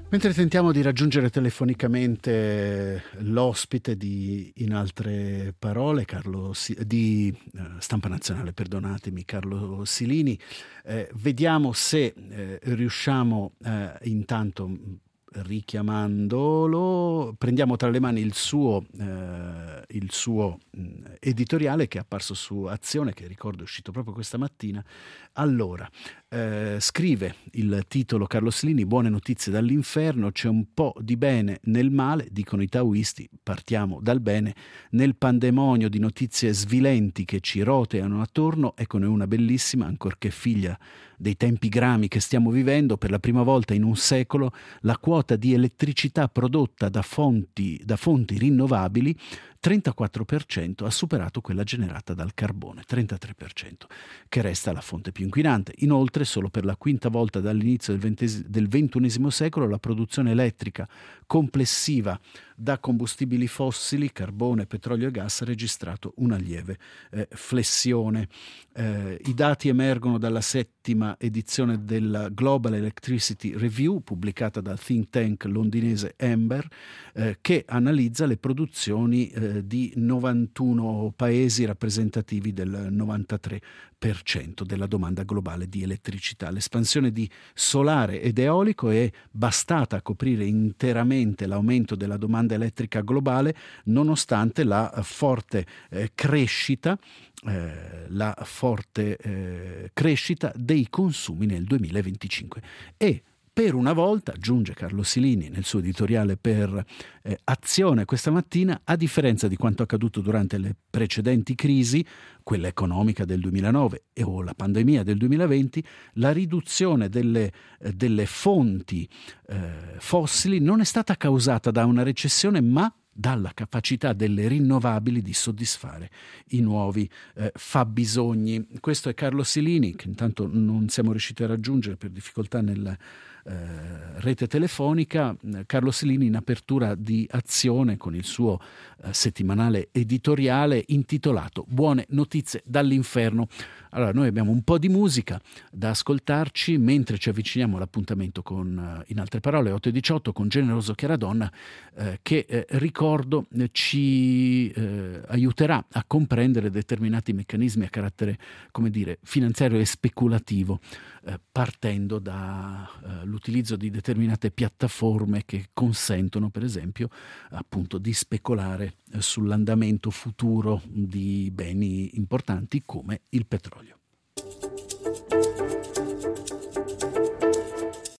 Mentre tentiamo di raggiungere telefonicamente l'ospite di In altre parole, Stampa Nazionale, perdonatemi, Carlo Silini, vediamo se riusciamo intanto, richiamandolo, prendiamo tra le mani il suo editoriale che è apparso su Azione, che ricordo è uscito proprio questa mattina. Allora, scrive il titolo Carlo Silini: buone notizie dall'inferno, c'è un po' di bene nel male, dicono i taoisti, partiamo dal bene. Nel pandemonio di notizie svilenti che ci roteano attorno, eccone una bellissima, ancorché figlia dei tempi grami che stiamo vivendo. Per la prima volta in un secolo la quota di elettricità prodotta da fonti rinnovabili, 34%, ha superato quella generata dal carbone, 33%, che resta la fonte più inquinante. Inoltre, solo per la quinta volta dall'inizio del XXI secolo, la produzione elettrica complessiva da combustibili fossili, carbone, petrolio e gas, ha registrato una lieve flessione. I dati emergono dalla settima edizione della Global Electricity Review, pubblicata dal think tank londinese Amber, che analizza le produzioni di 91 paesi rappresentativi del 93% della domanda globale di elettricità. L'espansione di solare ed eolico è bastata a coprire interamente l'aumento della domanda elettrica globale, nonostante la forte crescita dei consumi nel 2025. E per una volta, aggiunge Carlo Silini nel suo editoriale per Azione questa mattina, a differenza di quanto accaduto durante le precedenti crisi, quella economica del 2009 o la pandemia del 2020, la riduzione delle fonti fossili non è stata causata da una recessione, ma dalla capacità delle rinnovabili di soddisfare i nuovi fabbisogni. Questo è Carlo Silini, che intanto non siamo riusciti a raggiungere per difficoltà nella rete telefonica. Carlo Silini in apertura di Azione con il suo settimanale editoriale intitolato Buone notizie dall'inferno. Allora, noi abbiamo un po' di musica da ascoltarci mentre ci avviciniamo all'appuntamento con In altre parole 8:18 con Generoso Chiaradonna, che ricordo ci aiuterà a comprendere determinati meccanismi a carattere, come dire, finanziario e speculativo, partendo dall'utilizzo di determinate piattaforme che consentono, per esempio, appunto di speculare sull'andamento futuro di beni importanti come il petrolio.